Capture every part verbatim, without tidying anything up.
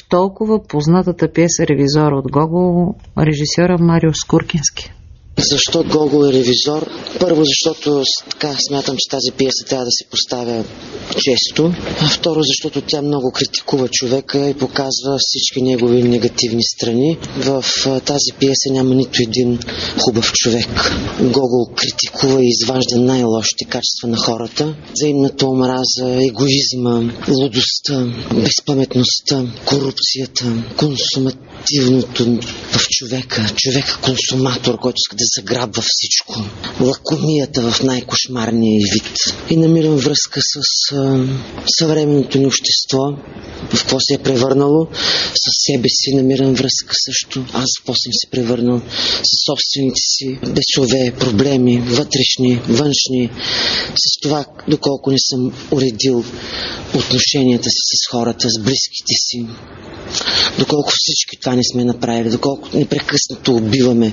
толкова познатата пиеса "Ревизор" от Гогол, режисьора Марио Скуркински? Защо Гогол е ревизор? Първо, защото така смятам, че тази пиеса трябва да се поставя често. А второ, защото тя много критикува човека и показва всички негови негативни страни. В тази пиеса няма нито един хубав човек. Гогол критикува и изважда най-лошите качества на хората. Взаимната омраза, егоизма, лудостта, безпаметността, корупцията, консумативното в човека. Човека консуматор, който иска да заграбва всичко. Лакомията в най-кошмарния вид. И намирам връзка с а, съвременното ни общество, в какво се е превърнало. С себе си намирам връзка също. Аз в какво съм се превърнал. С собствените си бесове, проблеми, вътрешни, външни. С това, доколко не съм уредил отношенията си с хората, с близките си. Доколко всички това не сме направили, доколко непрекъснато убиваме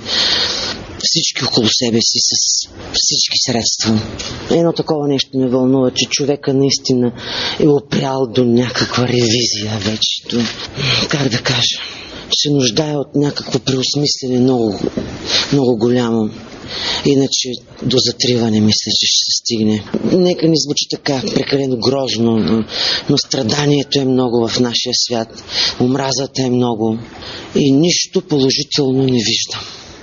всички около себе си с всички средства. Едно такова нещо ме вълнува, че човека наистина е опрял до някаква ревизия вече. До, как да кажа, се нуждае от някакво преосмислене много, много голямо. Иначе до затриване мисля, че ще се стигне. Нека не звучи така прекалено грозно, но, но страданието е много в нашия свят. Омразата е много и нищо положително не виждам.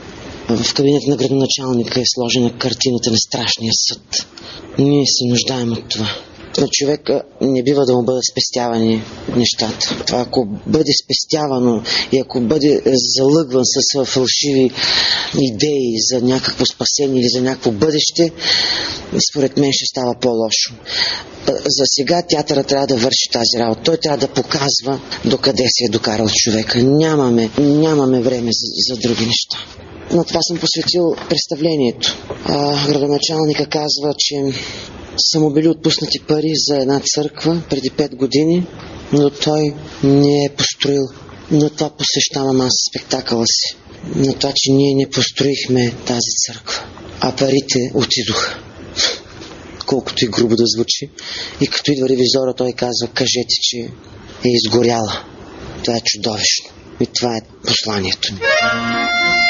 В кабинета на градоначалника е сложена картината на страшния съд. Ние се нуждаем от това. На човека не бива да му бъдат спестявани нещата. Това, ако бъде спестявано и ако бъде залъгван с фалшиви идеи за някакво спасение или за някакво бъдеще, според мен ще става по-лошо. За сега театъра трябва да върши тази работа. Той трябва да показва докъде се е докарал човека. Нямаме, нямаме време за, за други неща. На това съм посветил представлението. А, градоначалника казва, че са му били отпуснати пари за една църква преди пет години, но той не е построил. На това посещавам аз спектакъла си. На това, че ние не построихме тази църква. А парите отидоха. Колкото и грубо да звучи. И като идва ревизора, той казва: кажете, че е изгоряла. Това е чудовищно. И това е посланието ми.